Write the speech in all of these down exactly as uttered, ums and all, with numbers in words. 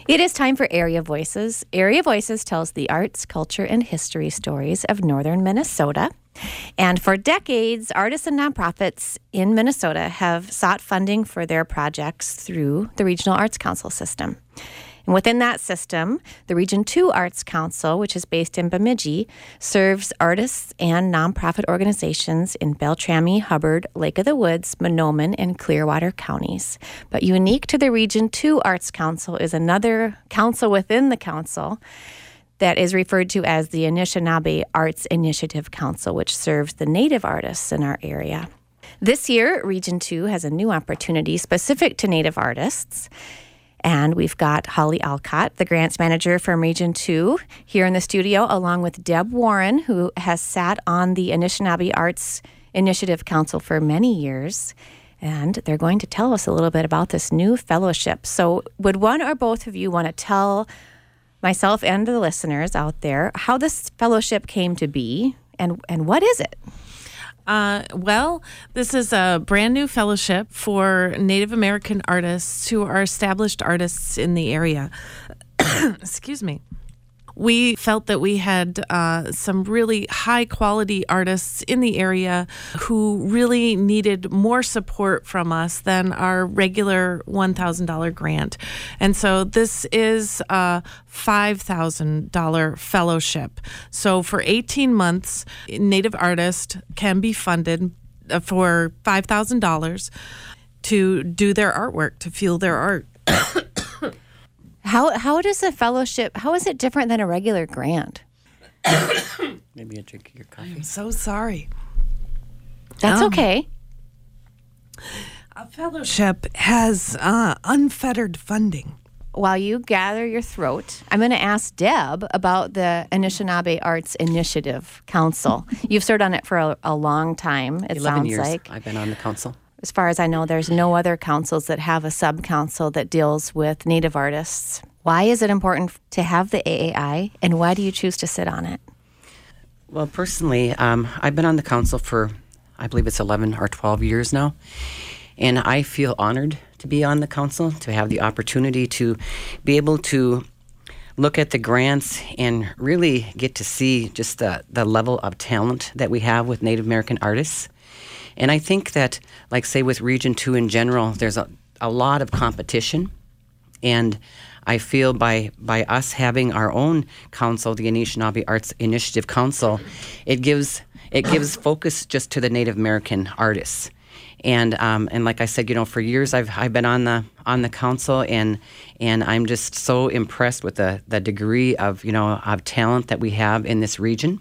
It is time for Area Voices. Area Voices tells the arts, culture, and history stories of northern Minnesota. And for decades, artists and nonprofits in Minnesota have sought funding for their projects through the Regional Arts Council system. And within that system, the Region two Arts Council, which is based in Bemidji, serves artists and nonprofit organizations in Beltrami, Hubbard, Lake of the Woods, Mahnomen, and Clearwater counties. But unique to the Region two Arts Council is another council within the council that is referred to as the Anishinaabe Arts Initiative Council, which serves the Native artists in our area. This year, Region two has a new opportunity specific to Native artists. And we've got Holly Alcott, the grants manager from Region two, here in the studio, along with Deb Warren, who has sat on the Anishinaabe Arts Initiative Council for many years. And they're going to tell us a little bit about this new fellowship. So would one or both of you want to tell myself and the listeners out there how this fellowship came to be, and, and what is it? Uh, well, this is a brand new fellowship for Native American artists who are established artists in the area. Excuse me. We felt that we had uh, some really high-quality artists in the area who really needed more support from us than our regular one thousand dollars grant. And so this is a five thousand dollars fellowship. So for eighteen months, Native artists can be funded for five thousand dollars to do their artwork, to fuel their art. How how does a fellowship, how is it different than a regular grant? Maybe a drink of your coffee. I'm so sorry. That's um, okay. A fellowship has uh, unfettered funding. While you gather your throat, I'm going to ask Deb about the Anishinaabe Arts Initiative Council. You've served on it for a, a long time, it Eleven sounds years like. I've been on the council. As far as I know, there's no other councils that have a sub-council that deals with Native artists. Why is it important to have the A A I, and why do you choose to sit on it? Well, personally, um, I've been on the council for, I believe it's eleven or twelve years now, and I feel honored to be on the council, to have the opportunity to be able to look at the grants and really get to see just the, the level of talent that we have with Native American artists. And I think that, like, say, with Region two in general, there's a, a lot of competition. And I feel by by us having our own council, the Anishinaabe Arts Initiative Council, it gives it gives focus just to the Native American artists. And um, and like I said, you know, for years I've I've been on the on the council, and and I'm just so impressed with the the degree of, you know, of talent that we have in this region.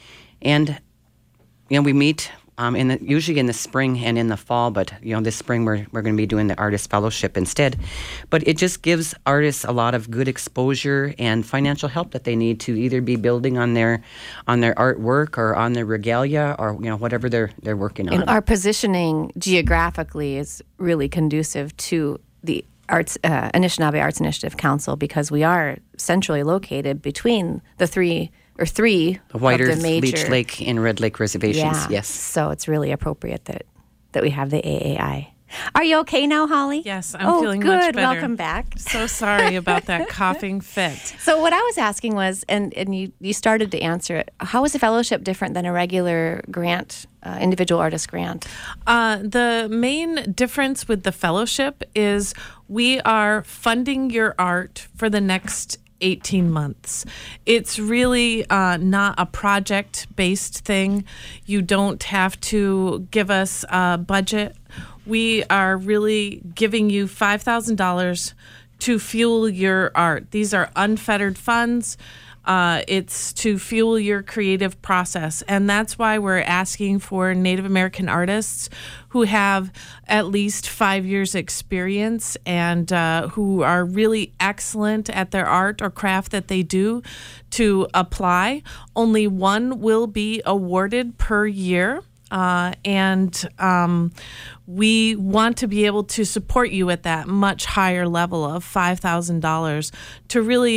And you know, we meet Um, in the, usually in the spring and in the fall, but you know, this spring we're we're going to be doing the Artist Fellowship instead. But it just gives artists a lot of good exposure and financial help that they need to either be building on their on their artwork or on their regalia, or you know, whatever they're they're working on. And our positioning geographically is really conducive to the Arts uh, Anishinaabe Arts Initiative Council, because we are centrally located between the three. Or three the White of Earth, the major, Leech Lake, and Red Lake reservations. Yeah. Yes. So it's really appropriate that, that we have the A A I. Are you okay now, Holly? Yes, I'm oh, feeling good. much better. Welcome back. So sorry about that coughing fit. So what I was asking was, and, and you, you started to answer it, how is a fellowship different than a regular grant, uh, individual artist grant? Uh, the main difference with the fellowship is we are funding your art for the next eighteen months. It's really uh, not a project-based thing. You don't have to give us a budget. We are really giving you five thousand dollars to fuel your art. These are unfettered funds. Uh, it's to fuel your creative process. And that's why we're asking for Native American artists who have at least five years experience and uh, who are really excellent at their art or craft that they do to apply. Only one will be awarded per year. Uh, and um, we want to be able to support you at that much higher level of five thousand dollars to really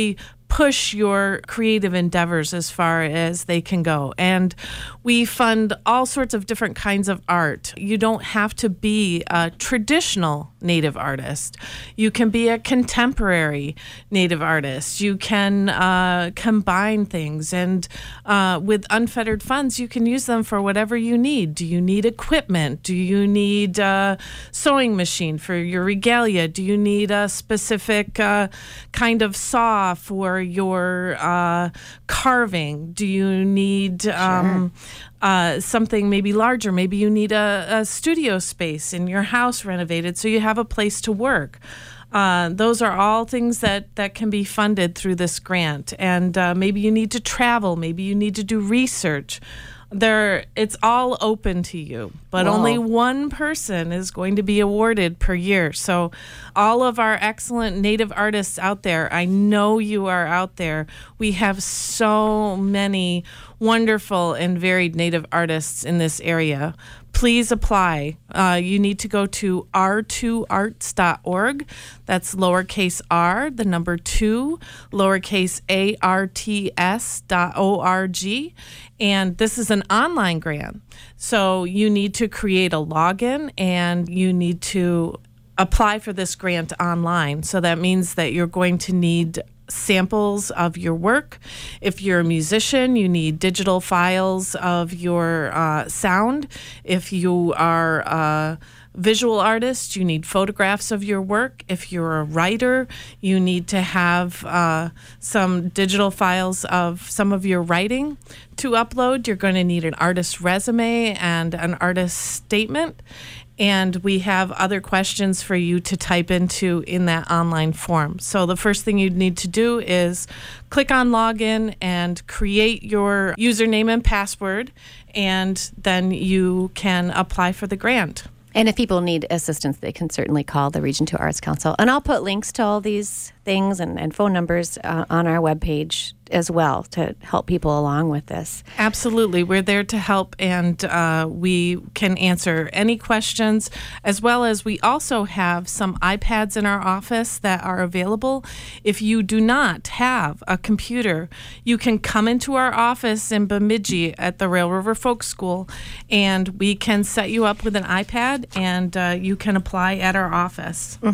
push your creative endeavors as far as they can go. And we fund all sorts of different kinds of art. You don't have to be a traditional Native artist. You can be a contemporary Native artist. You can uh, combine things, and uh, with unfettered funds, you can use them for whatever you need. Do you need equipment? Do you need a sewing machine for your regalia? Do you need a specific uh, kind of saw for your uh, carving? Do you need um, uh, something maybe larger? Maybe you need a, a studio space in your house renovated so you have a place to work. Uh, those are all things that, that can be funded through this grant. And uh, maybe you need to travel. Maybe you need to do research. There, it's all open to you, but Wow. only one person is going to be awarded per year. So all of our excellent Native artists out there, I know you are out there. We have so many wonderful and varied Native artists in this area. Please apply. Uh, you need to go to r two arts dot org. That's lowercase r, the number two, lowercase a r t s dot o r g. And this is an online grant. So you need to create a login and you need to apply for this grant online. So that means that you're going to need samples of your work. If you're a musician, you need digital files of your uh, sound. If you are a visual artist, you need photographs of your work. If you're a writer, you need to have uh, some digital files of some of your writing to upload. You're going to need an artist's resume and an artist's statement. And we have other questions for you to type into in that online form. So the first thing you'd need to do is click on login and create your username and password, and then you can apply for the grant. And if people need assistance, they can certainly call the Region two Arts Council. And I'll put links to all these things and, and phone numbers uh, on our webpage as well to help people along with this. Absolutely. We're there to help, and uh, we can answer any questions, as well as we also have some iPads in our office that are available. If you do not have a computer, you can come into our office in Bemidji at the Rail River Folk School, and we can set you up with an iPad, and uh, you can apply at our office. Mm.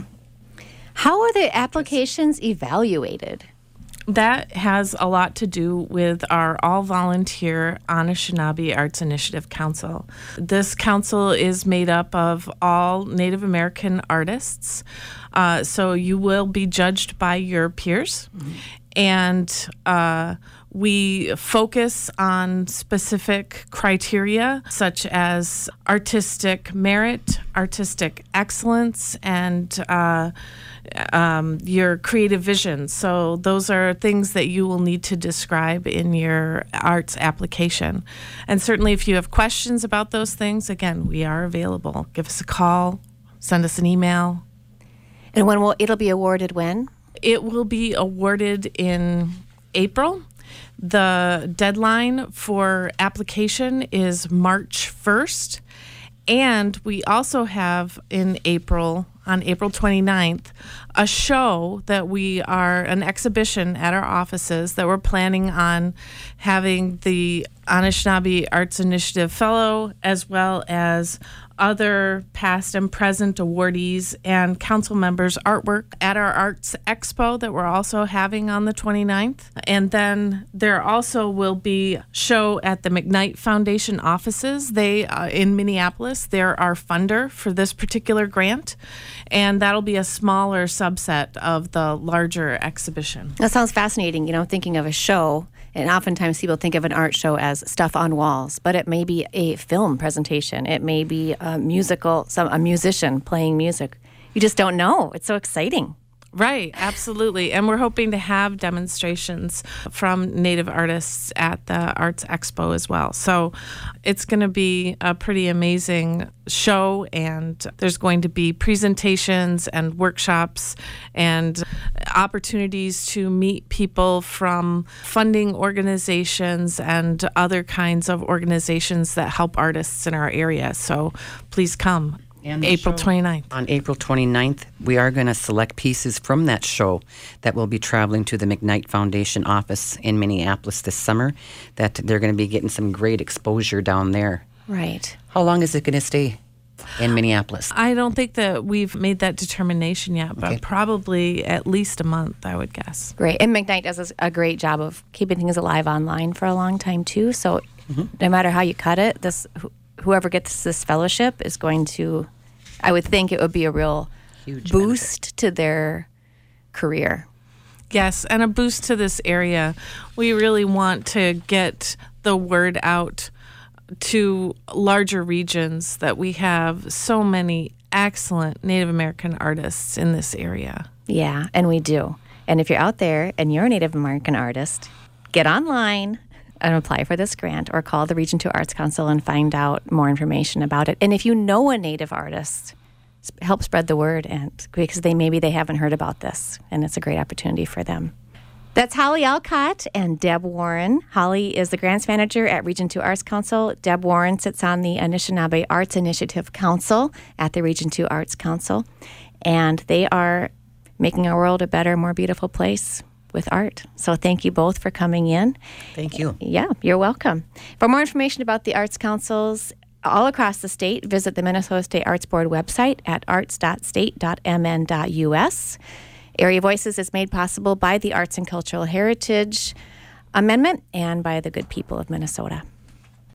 How are the applications evaluated? That has a lot to do with our all-volunteer Anishinaabe Arts Initiative Council. This council is made up of all Native American artists, uh, so you will be judged by your peers. Mm-hmm. And uh, we focus on specific criteria such as artistic merit, artistic excellence, and uh, um, your creative vision. So those are things that you will need to describe in your arts application. And certainly if you have questions about those things, again, we are available. Give us a call, send us an email. And when will it'll be awarded when? It will be awarded in April. The deadline for application is March first. And we also have in April, on April twenty-ninth, a show that we are, an exhibition at our offices that we're planning on having the Anishinaabe Arts Initiative Fellow, as well as other past and present awardees and council members' artwork at our Arts Expo that we're also having on the twenty-ninth. And then there also will be a show at the McKnight Foundation offices. They, uh, in Minneapolis, they're our funder for this particular grant. And that'll be a smaller subset of the larger exhibition. That sounds fascinating. You know, thinking of a show, and oftentimes people think of an art show as stuff on walls, but it may be a film presentation. It may be a musical, some a musician playing music. You just don't know. It's so exciting. Right, absolutely. And we're hoping to have demonstrations from Native artists at the Arts Expo as well. So it's going to be a pretty amazing show, and there's going to be presentations and workshops and opportunities to meet people from funding organizations and other kinds of organizations that help artists in our area. So please come. And the April show- twenty-ninth. On April twenty-ninth, we are going to select pieces from that show that will be traveling to the McKnight Foundation office in Minneapolis this summer, that they're going to be getting some great exposure down there. Right. How long is it going to stay in Minneapolis? I don't think that we've made that determination yet, but Okay. probably at least a month, I would guess. Great. And McKnight does a great job of keeping things alive online for a long time, too. So Mm-hmm. no matter how you cut it, this wh- whoever gets this fellowship is going to, I would think it would be a real Huge boost to their career. Yes, and a boost to this area. We really want to get the word out to larger regions that we have so many excellent Native American artists in this area. Yeah, and we do. And if you're out there and you're a Native American artist, get online and apply for this grant or call the Region two Arts Council and find out more information about it. And if you know a Native artist, s- help spread the word, and because they maybe they haven't heard about this, and it's a great opportunity for them. That's Holly Alcott and Deb Warren. Holly is the grants manager at Region two Arts Council. Deb Warren sits on the Anishinaabe Arts Initiative Council at the Region two Arts Council. And they are making our world a better, more beautiful place with art. So thank you both for coming in. Thank you. Yeah, you're welcome. For more information about the Arts Councils all across the state, visit the Minnesota State Arts Board website at arts dot state dot m n dot u s. Area Voices is made possible by the Arts and Cultural Heritage Amendment and by the good people of Minnesota.